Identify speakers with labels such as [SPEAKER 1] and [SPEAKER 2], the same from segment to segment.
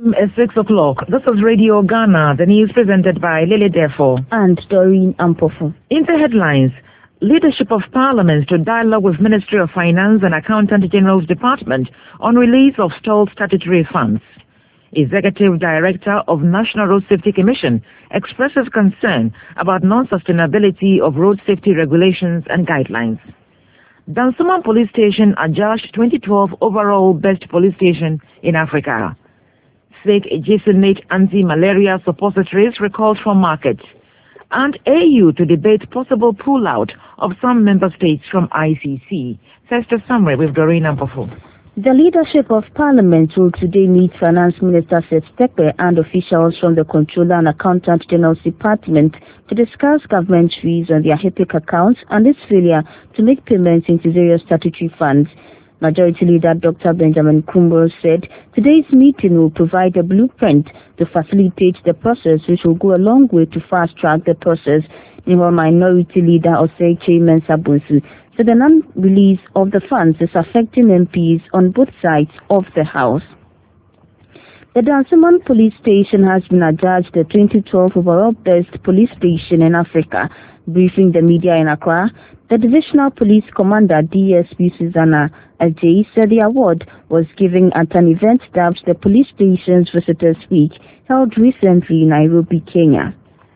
[SPEAKER 1] It's 6 o'clock. This is Radio Ghana, the news presented by Lily Defo
[SPEAKER 2] and Doreen Ampofu.
[SPEAKER 1] In the headlines, leadership of Parliament to dialogue with Ministry of Finance and Accountant General's Department on release of stalled statutory funds. Executive Director of National Road Safety Commission expresses concern about non-sustainability of road safety regulations and guidelines. Dansoman Police Station adjudged 2012 overall best police station in Africa. Fake Jesonate anti-malaria suppositories recalled from market. And AU to debate possible pull-out of some member states from ICC. First a summary with Doreen Ampofu.
[SPEAKER 2] The leadership of Parliament will today meet Finance Minister Seth Terkper and officials from the Controller and Accountant General's Department to discuss government fees on their HIPIC accounts and its failure to make payments into various statutory funds. Majority Leader Dr. Benjamin Kumburo said today's meeting will provide a blueprint to facilitate the process, which will go a long way to fast-track the process. Meanwhile, Minority Leader Osei Mensa Bonsu said the non-release of the funds is affecting MPs on both sides of the House. The Dansoman Police Station has been adjudged the 2012 overall best police station in Africa. Briefing the media in Accra, the Divisional Police Commander DSP Susanna Ajay said the award was given at an event dubbed the Police Stations Visitors Week, held recently in Nairobi, Kenya.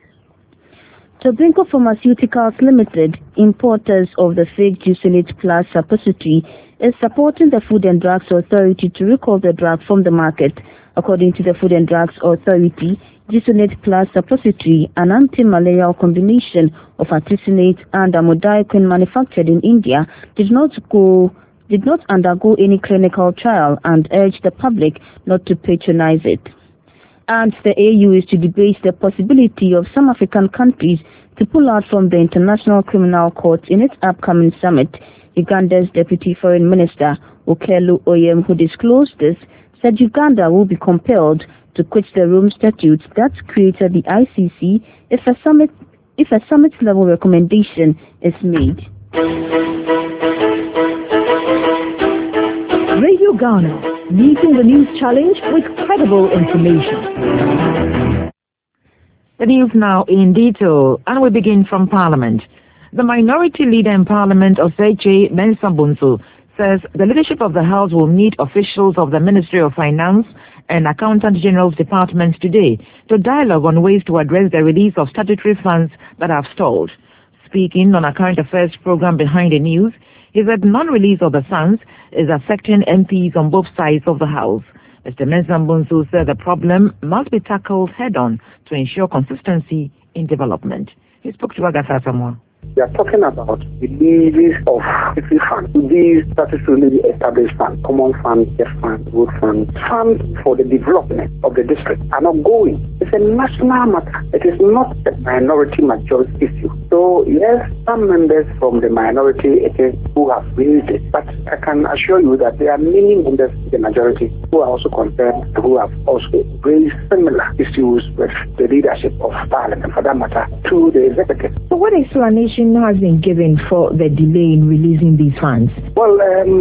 [SPEAKER 2] Tobinco Pharmaceuticals Limited, importers of the fake Jesonate Plus suppository, is supporting the Food and Drugs Authority to recall the drug from the market. According to the Food and Drugs Authority, Jesonate Plus suppository, an anti-malarial combination of artesunate and amodiaquine manufactured in India, did not undergo any clinical trial and urged the public not to patronize it. And the AU is to debate the possibility of some African countries to pull out from the International Criminal Court in its upcoming summit. Uganda's Deputy Foreign Minister, Okello Oyem, who disclosed this, said Uganda will be compelled to quit the Rome Statute that created the ICC if a summit-level recommendation is made.
[SPEAKER 3] Radio Ghana, meeting the news challenge with credible information.
[SPEAKER 1] The news now in detail, and we begin from Parliament. The Minority Leader in Parliament, Osei Mensa Bonsu, says the leadership of the House will meet officials of the Ministry of Finance and Accountant General's Department today to dialogue on ways to address the release of statutory funds that have stalled. Speaking on a current affairs program Behind the News, he said non-release of the funds is affecting MPs on both sides of the House. Mr. Mensa Bonsu said the problem must be tackled head-on to ensure consistency in development. He spoke to Agatha Samoa.
[SPEAKER 4] We are talking about the release of specific funds. These statutorily established funds, common funds, debt funds, road funds, funds for the development of the district are not going. It's a national matter. It is not a minority-majority issue. So yes, some members from the minority who have raised it, but I can assure you that there are many members in the majority who are also concerned, who have also raised similar issues with the leadership of Parliament, for that matter, to the executive.
[SPEAKER 3] So what explanation has been given for the delay in releasing these funds?
[SPEAKER 4] Well,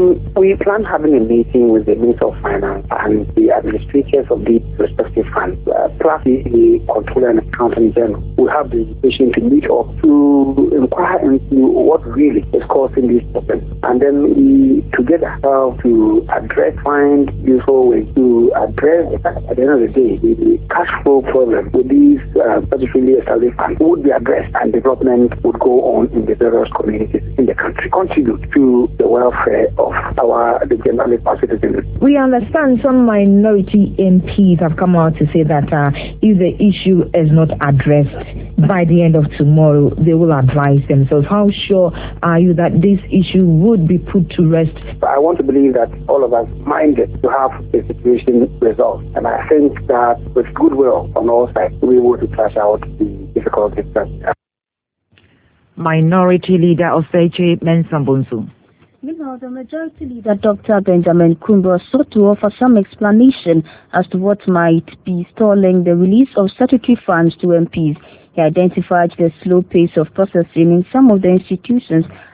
[SPEAKER 4] we plan having a meeting with the Minister of Finance and the administrators of these respective funds, plus the Controller and Accountant General. We have the invitation to meet up to inquire into what really is causing these problems. And then we together have to find useful ways to address the fact at the end of the day, the cash flow problem with these statutorily established funds would be addressed and development would go on in the various communities in the country, contribute to the welfare of the generally citizens.
[SPEAKER 3] We understand some minority MPs have come out to say that if the issue is not addressed by the end of tomorrow, they will advise themselves. How sure are you that this issue would be put to rest?
[SPEAKER 4] I want to believe that all of us minded to have the situation resolved, and I think that with goodwill on all sides, we would flush out the difficulties that
[SPEAKER 1] Minority Leader Osei Mensa Bonsu.
[SPEAKER 2] Meanwhile, the Majority Leader Dr. Benjamin Kumburo sought to offer some explanation as to what might be stalling the release of statutory funds to MPs. He identified the slow pace of processing in some of the institutions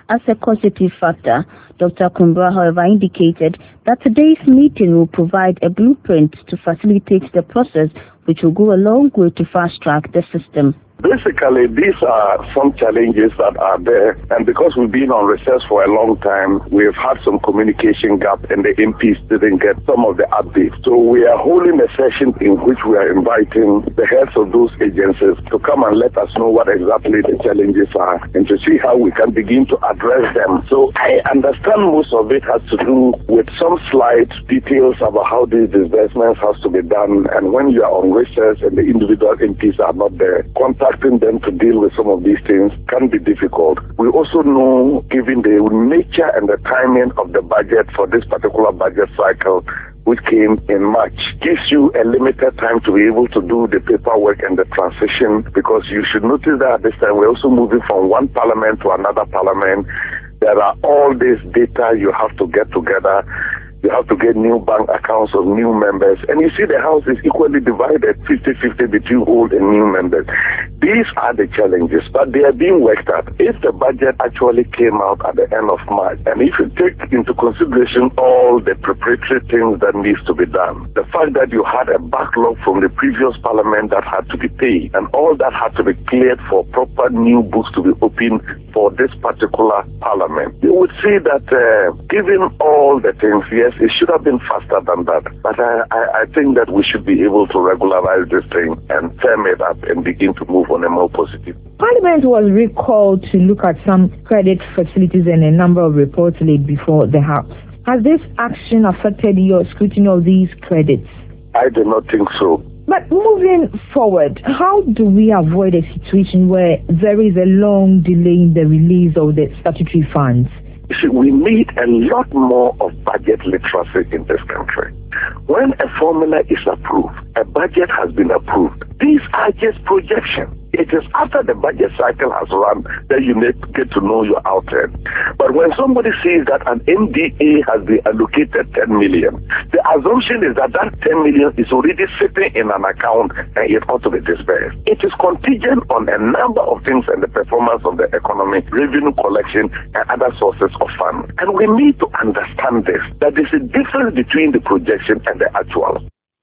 [SPEAKER 2] as a causative factor. Dr. Kumbwa, however, indicated that today's meeting will provide a blueprint to facilitate the process, which will go a long way to fast-track the system.
[SPEAKER 5] Basically, these are some challenges that are there, and because we've been on recess for a long time, we've had some communication gap, and the MPs didn't get some of the updates. So we are holding a session in which we are inviting the heads of those agencies to come and let us know what exactly the challenges are, and to see how we can begin to address them. So I understand most of it has to do with some slight details about how these disbursements has to be done, and when you are on recess and the individual MPs are not there, contacting them to deal with some of these things can be difficult. We also know, given the nature and the timing of the budget for this particular budget cycle, which came in March, gives you a limited time to be able to do the paperwork and the transition, because you should notice that at this time we're also moving from one parliament to another parliament. There are all this data you have to get together. You have to get new bank accounts of new members. And you see the House is equally divided, 50-50 between old and new members. These are the challenges, but they are being worked at. If the budget actually came out at the end of March, and if you take into consideration all the preparatory things that needs to be done, the fact that you had a backlog from the previous parliament that had to be paid, and all that had to be cleared for proper new books to be opened for this particular parliament, you would see that given all the things, yes, it should have been faster than that. But I think that we should be able to regularize this thing and firm it up and begin to move on a more positive.
[SPEAKER 3] Parliament was recalled to look at some credit facilities and a number of reports laid before the House. Has this action affected your scrutiny of these credits?
[SPEAKER 5] I do not think so.
[SPEAKER 3] But moving forward, how do we avoid a situation where there is a long delay in the release of the statutory funds?
[SPEAKER 5] See, we need a lot more of budget literacy in this country. When a formula is approved, a budget has been approved, these are just projections. It is after the budget cycle has run that you need to get to know your outturn. But when somebody sees that an MDA has been allocated 10 million, the assumption is that that 10 million is already sitting in an account and it ought to be disbursed. It is contingent on a number of things and the performance of the economy, revenue collection, and other sources of funds. And we need to understand this, that there's a difference between the projection and the actual.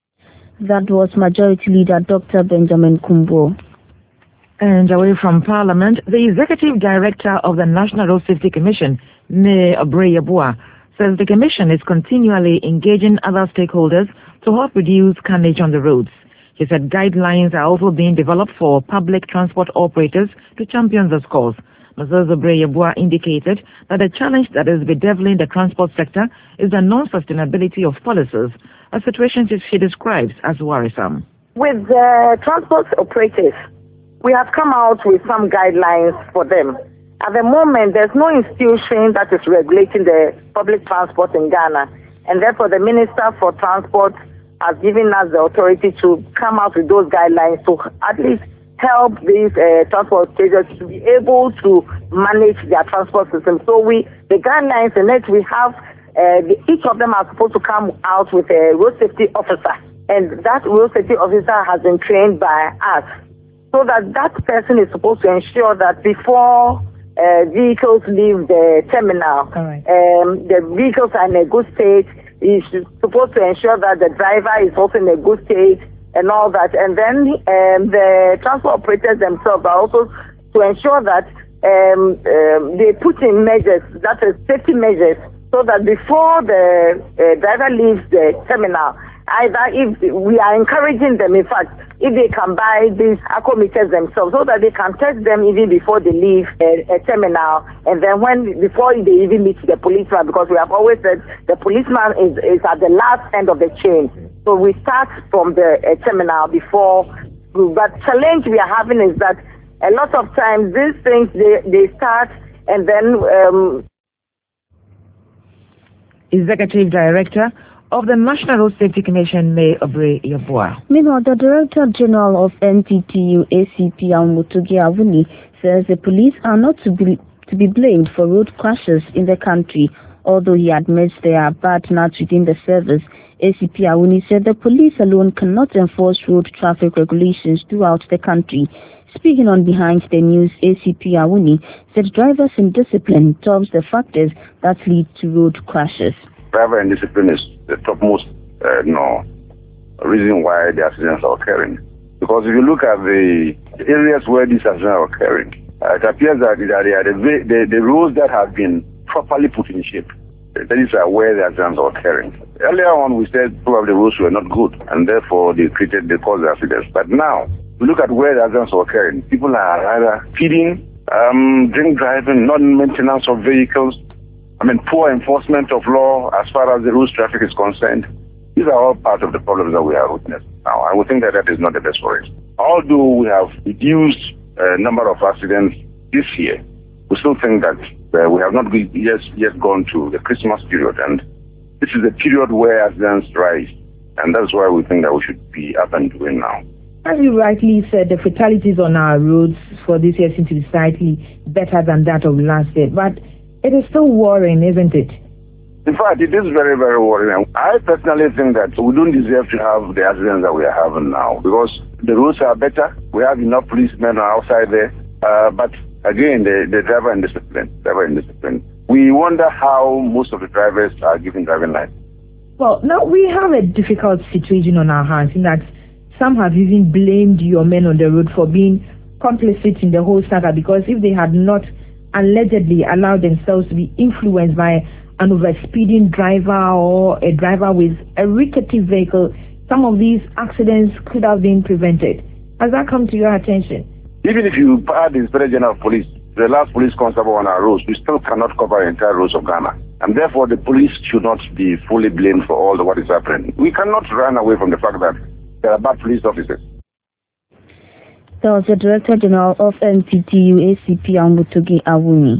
[SPEAKER 2] That was Majority Leader Dr. Benjamin Kumbwa.
[SPEAKER 1] And away from Parliament, the Executive Director of the National Road Safety Commission, May Obrey-Yeboah, says the Commission is continually engaging other stakeholders to help reduce carnage on the roads. He said guidelines are also being developed for public transport operators to champion this cause. Mrs. Obrey-Yeboah indicated that the challenge that is bedeviling the transport sector is the non-sustainability of policies, a situation she describes as worrisome.
[SPEAKER 6] With transport operators, we have come out with some guidelines for them. At the moment, there's no institution that is regulating the public transport in Ghana, and therefore the Minister for Transport has given us the authority to come out with those guidelines to at least help these transport operators to be able to manage their transport system. So the guidelines in it, we have each of them are supposed to come out with a road safety officer, and that road safety officer has been trained by us. So that person is supposed to ensure that before vehicles leave the terminal, the vehicles are in a good state. He's supposed to ensure that the driver is also in a good state and all that. And then the transport operators themselves are also to ensure that they put in measures, that is safety measures, so that before the driver leaves the terminal, either if we are encouraging them, in fact, if they can buy these acometers themselves so that they can test them even before they leave a terminal, and then before they even meet the policeman, because we have always said the policeman is at the last end of the chain. So we start from the terminal before. But challenge we are having is that a lot of times these things they start and then
[SPEAKER 1] Executive Director of the National Road Safety Commission, May Obrey-Yeboah.
[SPEAKER 2] Meanwhile, the Director General of NTTU, ACP Almutugi Avuni, says the police are not to be blamed for road crashes in the country. Although he admits there are bad nuts within the service, ACP Awuni said the police alone cannot enforce road traffic regulations throughout the country. Speaking on Behind the News, ACP Awuni said drivers' indiscipline tops the factors that lead to road crashes.
[SPEAKER 5] Driver indiscipline is the topmost reason why the accidents are occurring. Because if you look at the areas where these accidents are occurring, it appears that the roads that have been properly put in shape, that is where the accidents are occurring. Earlier on, we said probably the roads were not good, and therefore they caused the accidents. But now, we look at where the accidents are occurring. People are either speeding, drink driving, non-maintenance of vehicles, poor enforcement of law as far as the road traffic is concerned. These are all part of the problems that we are witnessing now. I would think that is not the best for it. Although we have reduced number of accidents this year, we still think that we have not yet gone to the Christmas period, and this is the period where accidents rise, and that's why we think that we should be up and doing now.
[SPEAKER 3] As you rightly said, the fatalities on our roads for this year seem to be slightly better than that of last year, but it is still worrying, isn't it?
[SPEAKER 5] In fact, it is very, very worrying. I personally think that we don't deserve to have the accidents that we are having now, because the roads are better, we have enough policemen outside there, but again, the driver indiscipline. We wonder how most of the drivers are given driving license.
[SPEAKER 3] Well, now we have a difficult situation on our hands in that some have even blamed your men on the road for being complicit in the whole saga, because if they had not allegedly allowed themselves to be influenced by an overspeeding driver or a driver with a rickety vehicle, some of these accidents could have been prevented. Has that come to your attention?
[SPEAKER 5] Even if you add the Inspector General of Police, the last police constable on our roads, we still cannot cover the entire roads of Ghana. And therefore, the police should not be fully blamed for all what is happening. We cannot run away from the fact that there are bad police officers.
[SPEAKER 2] That was the Director General of NPTU, ACP Amutogi Awuni.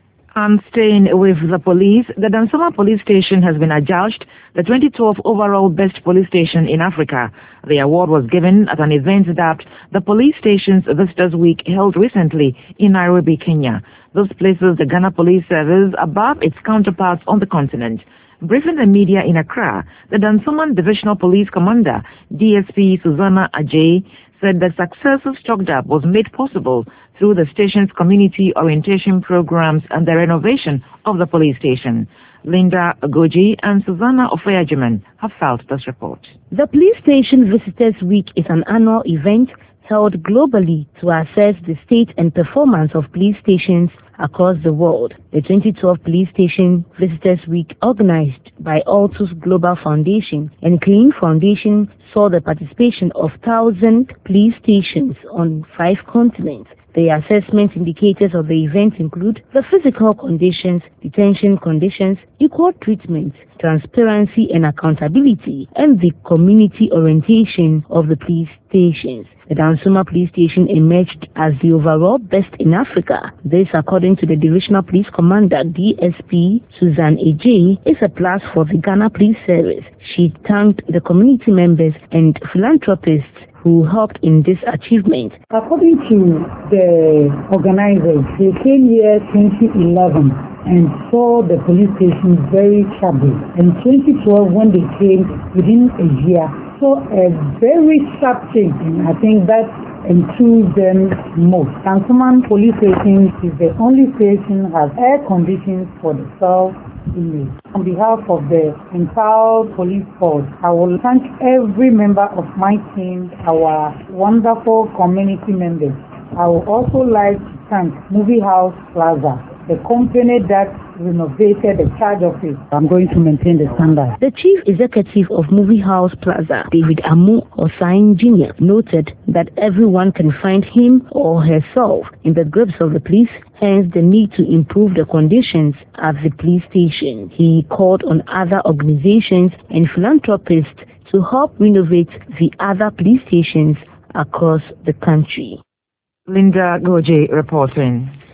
[SPEAKER 1] And staying with the police, the Dansama Police Station has been adjudged the 2012 overall best police station in Africa. The award was given at an event that the Police Stations Visitors Week held recently in Nairobi, Kenya. This places the Ghana Police Service above its counterparts on the continent. Briefing the media in Accra, the Dansoman Divisional Police Commander, DSP Susanna Ajay, said the successive stocked-up was made possible through the station's community orientation programs and the renovation of the police station. Linda Agoji and Susanna Ofeajiman have filed this report.
[SPEAKER 2] The Police Station Visitors Week is an annual event held globally to assess the state and performance of police stations across the world. The 2012 Police Station Visitors Week, organized by Altus Global Foundation and Clean Foundation, saw the participation of 1,000 police stations on 5 continents. The assessment indicators of the event include the physical conditions, detention conditions, equal treatment, transparency and accountability, and the community orientation of the police stations. The Dansuma Police Station emerged as the overall best in Africa. This, according to the Divisional Police Commander, DSP Susan Ajay, is a plus for the Ghana Police Service. She thanked the community members and philanthropists who helped in this achievement.
[SPEAKER 7] According to the organizers, they came here 2011 and saw the police station very shabby. In 2012, when they came, within a year, saw a very sharp change. And I think that enthused them most. Dansoman Police Station is the only station that has air conditions for the self-image. On behalf of the entire police force, I will thank every member of my team, our wonderful community members. I would also like to thank Movie House Plaza, the company that renovated the charge office. I'm going to maintain the standard.
[SPEAKER 2] The chief executive of Movie House Plaza, David Amu Osain Jr., noted that everyone can find him or herself in the grips of the police, hence the need to improve the conditions at the police station. He called on other organizations and philanthropists to help renovate the other police stations across the country.
[SPEAKER 1] Linda Goje reporting.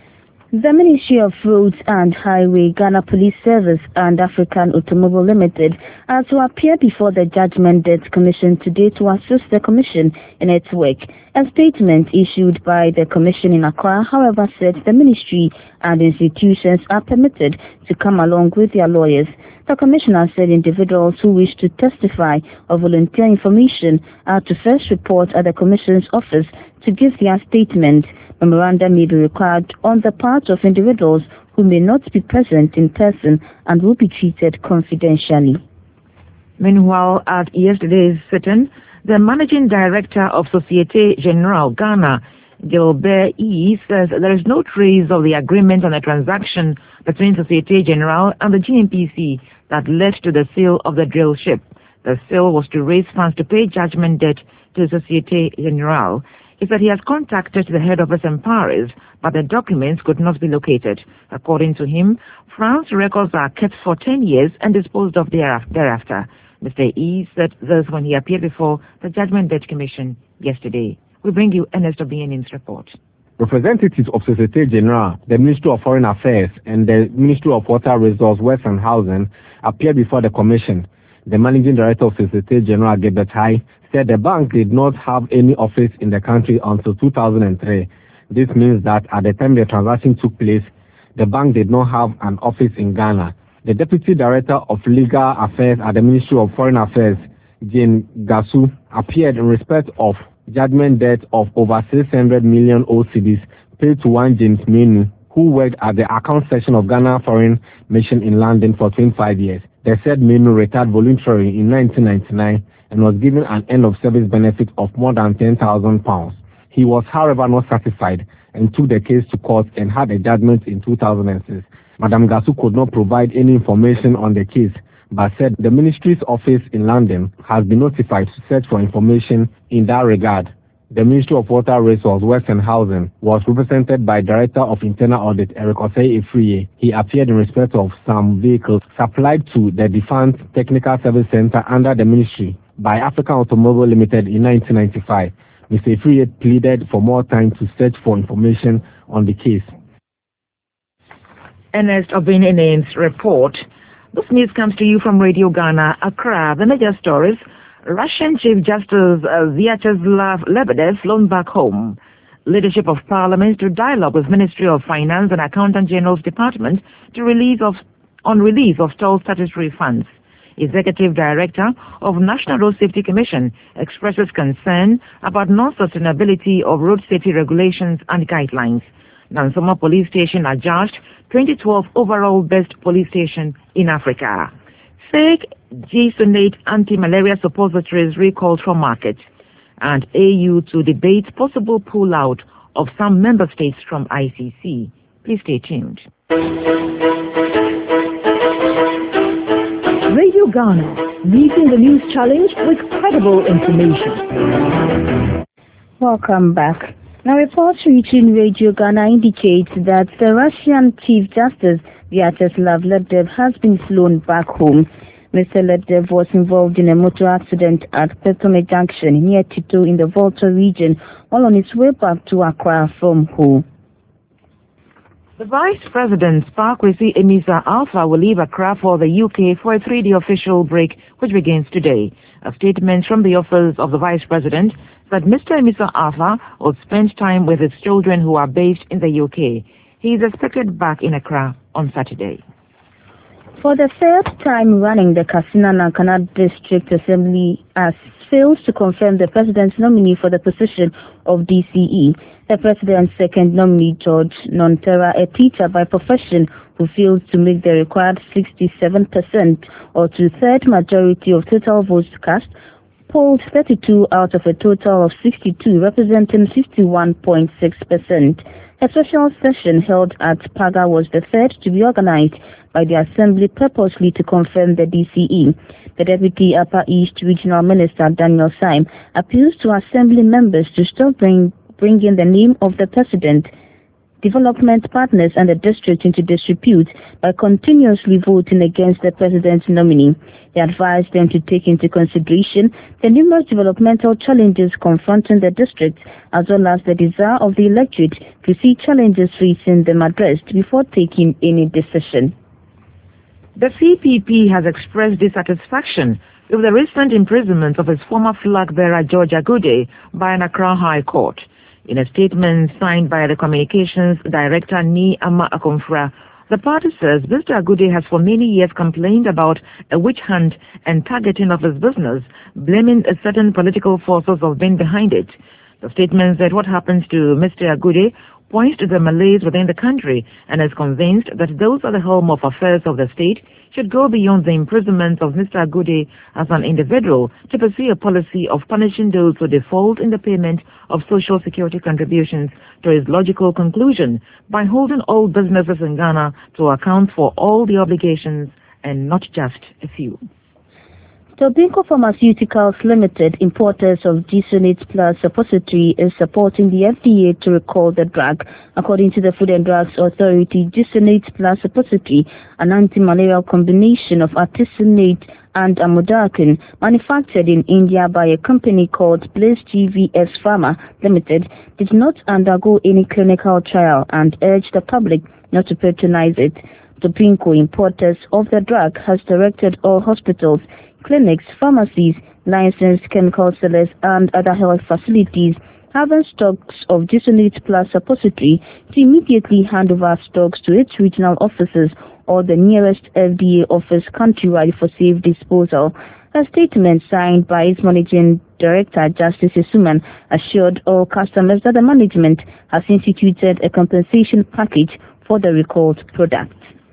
[SPEAKER 2] The Ministry of Roads and Highway, Ghana Police Service and African Automobile Limited are to appear before the Judgment Debt Commission today to assist the Commission in its work. A statement issued by the Commission in Accra, however, said the Ministry and institutions are permitted to come along with their lawyers. The Commissioner said individuals who wish to testify or volunteer information are to first report at the Commission's office to give their statement. Memorandum may be required on the part of individuals who may not be present in person and will be treated confidentially.
[SPEAKER 1] Meanwhile, at yesterday's sitting, the Managing Director of Societe Generale Ghana, Gilbert E., says there is no trace of the agreement on the transaction between Societe Generale and the GNPC that led to the sale of the drill ship. The sale was to raise funds to pay judgment debt to Societe Generale. He said he has contacted the head office in Paris, but the documents could not be located. According to him, France records are kept for 10 years and disposed of thereafter. Mr. E said this when he appeared before the Judgment Debt Commission yesterday. We bring you Ernest Obianin's report.
[SPEAKER 8] Representatives of Societe Generale, the Ministry of Foreign Affairs, and the Ministry of Water Resources, West and Housing appeared before the Commission. The Managing Director of Societe Generale, Gilbert E., said the bank did not have any office in the country until 2003. This means that at the time the transaction took place, the bank did not have an office in Ghana. The Deputy Director of Legal Affairs at the Ministry of Foreign Affairs, Jane Gasu, appeared in respect of judgment debt of over 600 million OCDs paid to one James Menu, who worked at the account section of Ghana Foreign Mission in London for 25 years. The said Menu retired voluntarily in 1999 and was given an end-of-service benefit of more than £10,000. He was, however, not satisfied and took the case to court and had a judgment in 2006. Madam Gasu could not provide any information on the case, but said the ministry's office in London has been notified to search for information in that regard. The Ministry of Water Resources, West and Housing was represented by Director of Internal Audit, Eric Osei Ifriye. He appeared in respect of some vehicles supplied to the Defense Technical Service Center under the ministry by African Automobile Limited in 1995. Mr. Ifriye pleaded for more time to search for information on the case.
[SPEAKER 1] Ernest Obianin's report. This news comes to you from Radio Ghana, Accra. The major stories: Russian Chief Justice Vyacheslav Lebedev flown back home. Leadership of Parliament to dialogue with Ministry of Finance and Accountant General's Department to release of stalled statutory funds. Executive Director of National Road Safety Commission expresses concern about non-sustainability of road safety regulations and guidelines. Nansoma Police Station adjudged 2012 overall best police station in Africa. Fake Gisonate anti-malaria suppositories recalled from market. And AU to debate possible pull-out of some member states from ICC. Please stay tuned.
[SPEAKER 3] Radio Ghana, meeting the news challenge with credible information.
[SPEAKER 2] Welcome back. Now, reports reaching Radio Ghana indicate that the Russian Chief Justice Vyacheslav Lebedev has been flown back home. Mr. Lebedev was involved in a motor accident at Petome Junction near Tito in the Volta region while on his way back to Accra from Ho.
[SPEAKER 1] The Vice President, Sparkwesi Emisa Alpha, will leave Accra for the UK for a 3-day official break, which begins today. A statement from the office of the Vice President said Mr. Emisa Alpha will spend time with his children who are based in the UK. He is expected back in Accra on Saturday.
[SPEAKER 2] For the third time running, the Katsina-Nankana District Assembly has failed to confirm the President's nominee for the position of DCE. The President's second nominee, George Nontera, a teacher by profession who failed to make the required 67% or two-third majority of total votes cast, polled 32 out of a total of 62, representing 51.6%. A special session held at Paga was the third to be organized by the Assembly purposely to confirm the DCE. The Deputy Upper East Regional Minister, Daniel Syme, appeals to Assembly members to stop bringing the name of the President development partners and the district into disrepute by continuously voting against the president's nominee. He advised them to take into consideration the numerous developmental challenges confronting the district, as well as the desire of the electorate to see challenges facing them addressed before taking any decision.
[SPEAKER 1] The CPP has expressed dissatisfaction with the recent imprisonment of its former flag bearer George Agude by an Accra High Court. In a statement signed by the Communications Director Ni Ama Akomfra, the party says Mr. Agude has for many years complained about a witch hunt and targeting of his business, blaming a certain political forces of being behind it. The statement said what happens to Mr. Agude points to the malaise within the country and is convinced that those at the helm of affairs of the state should go beyond the imprisonment of Mr. Agude as an individual to pursue a policy of punishing those who default in the payment of social security contributions, to his logical conclusion by holding all businesses in Ghana to account for all the obligations and not just a few.
[SPEAKER 2] Tobinco Pharmaceuticals Limited, importers of Gisonate Plus suppository, is supporting the FDA to recall the drug. According to the Food and Drugs Authority, Gisonate Plus suppository, an anti-malarial combination of artesunate and amlodipine, manufactured in India by a company called Bliss GVS Pharma Limited, did not undergo any clinical trial and urged the public not to patronize it. Tobinco, importers of the drug, has directed all hospitals, clinics, pharmacies, licensed chemical sellers, and other health facilities having stocks of Gisonate Plus suppository to immediately hand over stocks to its regional offices or the nearest FDA office countrywide for safe disposal. A statement signed by its managing director, Justice Isuman, assured all customers that the management has instituted a compensation package for the recalled product.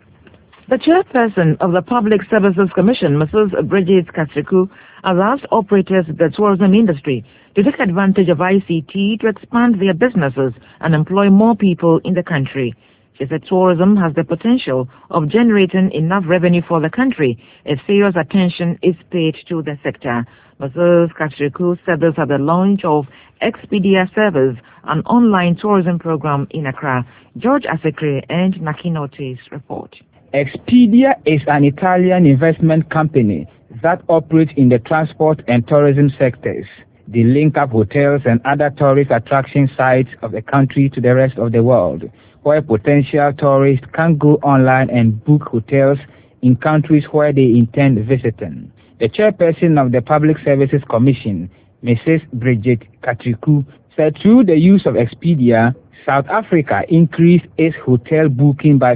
[SPEAKER 1] The chairperson of the Public Services Commission, Mrs. Bridget Katriku, has asked operators of the tourism industry to take advantage of ICT to expand their businesses and employ more people in the country. She said tourism has the potential of generating enough revenue for the country if serious attention is paid to the sector. Mrs. Katriku said this at the launch of Expedia Service, an online tourism program in Accra. George Asekre and Nakinote's report.
[SPEAKER 9] Expedia is an Italian investment company that operates in the transport and tourism sectors. They link up hotels and other tourist attraction sites of the country to the rest of the world, where potential tourists can go online and book hotels in countries where they intend visiting. The chairperson of the Public Services Commission, Mrs. Bridget Katriku, said through the use of Expedia, South Africa increased its hotel booking by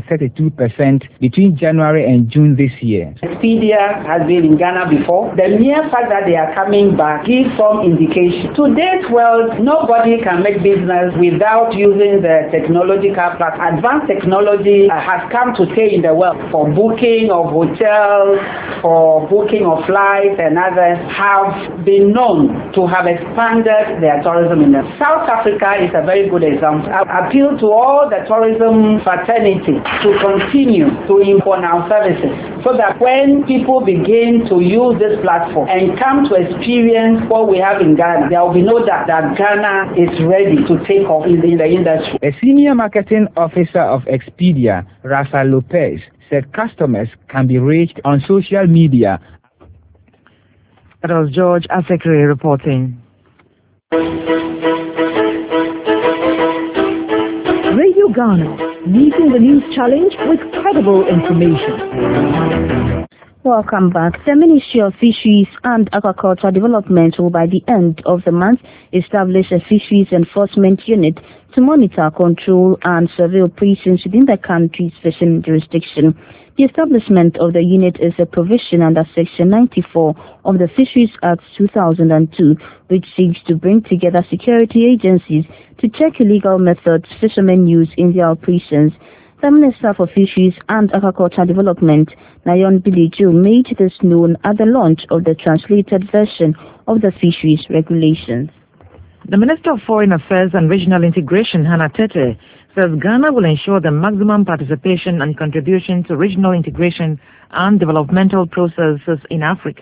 [SPEAKER 9] 32% between January and June this year.
[SPEAKER 10] Expedia has been in Ghana before. The mere fact that they are coming back gives some indication. Today's world, nobody can make business without using the technological platform. Advanced technology has come to stay in the world for booking of hotels, for booking of flights, and others have been known to have expanded their tourism in South Africa is a very good example. I appeal to all the tourism fraternity to continue to import our services so that when people begin to use this platform and come to experience what we have in Ghana, there will be no doubt that Ghana is ready to take off in the industry.
[SPEAKER 9] A senior marketing officer of Expedia, Rasa Lopez, said customers can be reached on social media.
[SPEAKER 1] That was George Asekre reporting.
[SPEAKER 11] Radio Ghana, meeting the news challenge with credible information.
[SPEAKER 2] Welcome back. The Ministry of Fisheries and Aquaculture Development will by the end of the month establish a fisheries enforcement unit to monitor, control and survey operations within the country's fishing jurisdiction. The establishment of the unit is a provision under Section 94 of the Fisheries Act 2002, which seeks to bring together security agencies to check illegal methods fishermen use in their operations. The Minister for Fisheries and Aquaculture Development, Nayon Biliju, made this known at the launch of the translated version of the fisheries regulations.
[SPEAKER 1] The Minister of Foreign Affairs and Regional Integration, Hannah Tete, says Ghana will ensure the maximum participation and contribution to regional integration and developmental processes in Africa.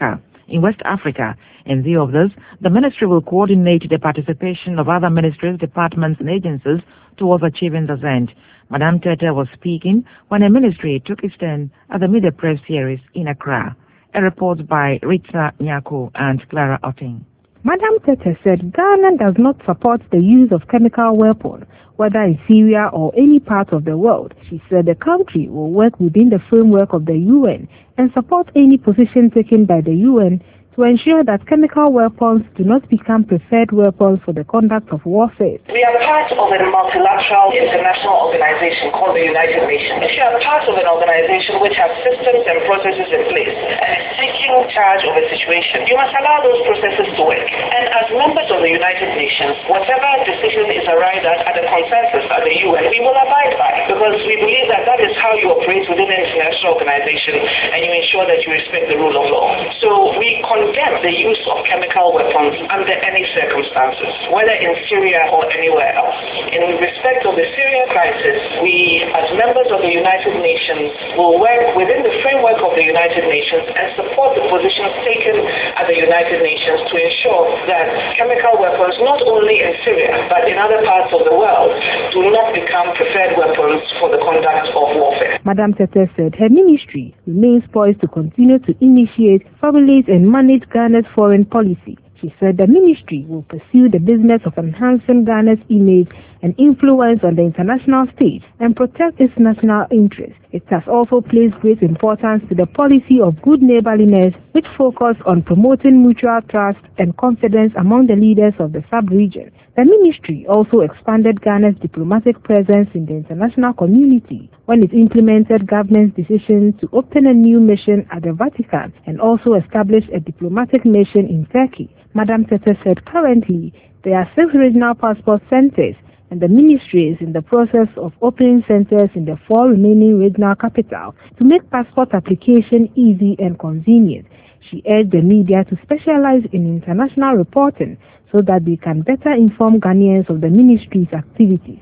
[SPEAKER 1] in West Africa. In view of this, the ministry will coordinate the participation of other ministries, departments and agencies towards achieving this end. Madam Tete was speaking when a ministry took its turn at the Media Press Series in Accra. A report by Rita Nyako and Clara Otting.
[SPEAKER 12] Madam Tete said Ghana does not support the use of chemical weapons, whether in Syria or any part of the world. She said the country will work within the framework of the UN and support any position taken by the UN to ensure that chemical weapons do not become preferred weapons for the conduct of warfare.
[SPEAKER 13] We are part of a multilateral international organization called the United Nations. If you are part of an organization which has systems and processes in place and is taking charge of a situation, you must allow those processes to work. And as members of the United Nations, whatever decision is arrived at the consensus at the UN, we will abide by, because we believe that that is how you operate within an international organization and you ensure that you respect the rule of law. So we condemn the use of chemical weapons under any circumstances, whether in Syria or anywhere else. In respect of the Syrian crisis, we, as members of the United Nations, will work within the framework of the United Nations and support the positions taken at the United Nations to ensure that chemical weapons, not only in Syria, but in other parts of the world, do not become preferred weapons for the conduct of warfare.
[SPEAKER 12] Madam Tete said her ministry remains poised to continue to initiate, formulate and manage Ghana's foreign policy. She said the ministry will pursue the business of enhancing Ghana's image and influence on the international stage and protect its national interests. It has also placed great importance to the policy of good neighborliness, which focused on promoting mutual trust and confidence among the leaders of the sub-region. The ministry also expanded Ghana's diplomatic presence in the international community when it implemented government's decision to open a new mission at the Vatican and also established a diplomatic mission in Turkey. Madam Tete said currently there are 6 regional passport centers and the ministry is in the process of opening centers in the 4 remaining regional capitals to make passport application easy and convenient. She urged the media to specialize in international reporting so that they can better inform Ghanaians of the ministry's activities.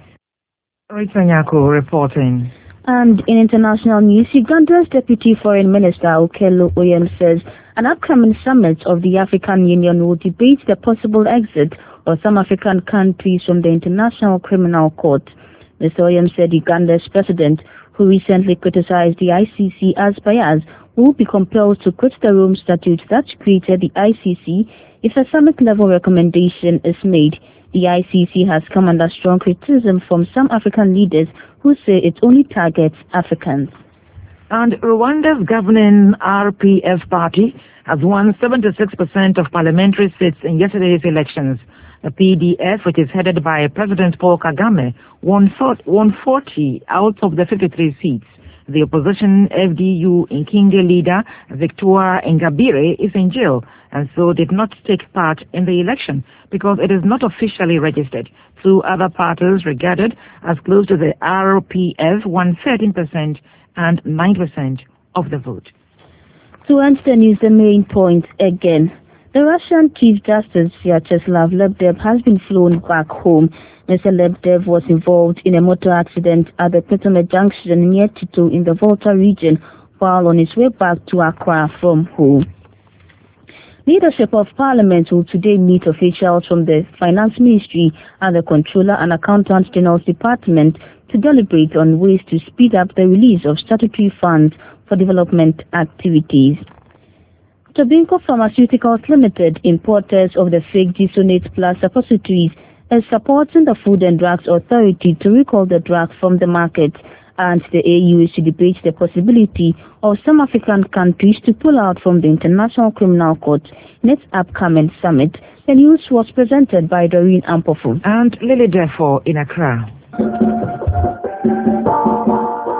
[SPEAKER 1] Rita Nyako reporting.
[SPEAKER 2] And in international news, Uganda's Deputy Foreign Minister Okello Oryem says an upcoming summit of the African Union will debate the possible exit of some African countries from the International Criminal Court. Mr. Oryem said Uganda's president, who recently criticized the ICC as biased, will be compelled to quit the Rome Statute that created the ICC if a summit-level recommendation is made. The ICC has come under strong criticism from some African leaders who say it only targets Africans.
[SPEAKER 1] And Rwanda's governing RPF party has won 76% of parliamentary seats in yesterday's elections. The PDF, which is headed by President Paul Kagame, won 40 out of the 53 seats. The opposition FDU Inkinge leader Victoire Ingabire is in jail and so did not take part in the election because it is not officially registered. 2 other parties regarded as close to the RPF won 13% and 9% of the vote.
[SPEAKER 2] To end the news, the main point again. The Russian Chief Justice Vyacheslav Lebdev has been flown back home. Mr. Lebdev was involved in a motor accident at the Petome Junction near Tito in the Volta region while on his way back to Accra from home. Leadership of Parliament will today meet officials from the Finance Ministry and the Controller and Accountant General's Department to deliberate on ways to speed up the release of statutory funds for development activities. Tobinco Pharmaceuticals Limited, importers of the fake Gisonate Plus suppositories, is supporting the Food and Drugs Authority to recall the drug from the market, and the AU is to debate the possibility of some African countries to pull out from the International Criminal Court in its upcoming summit. The news was presented by Doreen Ampofu
[SPEAKER 1] and Lily Defo in Accra.